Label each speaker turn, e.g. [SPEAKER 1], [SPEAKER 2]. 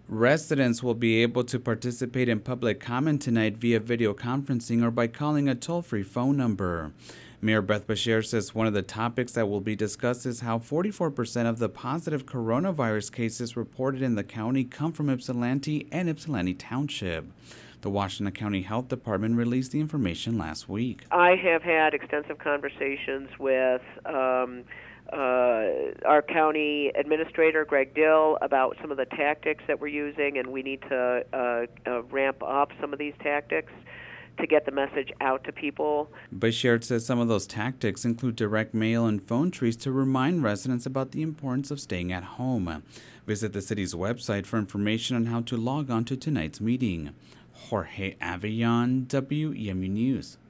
[SPEAKER 1] Residents will be able to participate in public comment tonight via video conferencing or by calling a toll-free phone number. Mayor Beth Bashir says one of the topics that will be discussed is how 44% of the positive coronavirus cases reported in the county come from Ypsilanti and Ypsilanti Township. The Washington County Health Department released the information last week.
[SPEAKER 2] I have had extensive conversations with our county administrator, Greg Dill, about some of the tactics that we're using, and we need to ramp up some of these tactics to get the message out to people.
[SPEAKER 1] Bashir says some of those tactics include direct mail and phone trees to remind residents about the importance of staying at home. Visit the city's website for information on how to log on to tonight's meeting. Jorge Avillon, WEMU News.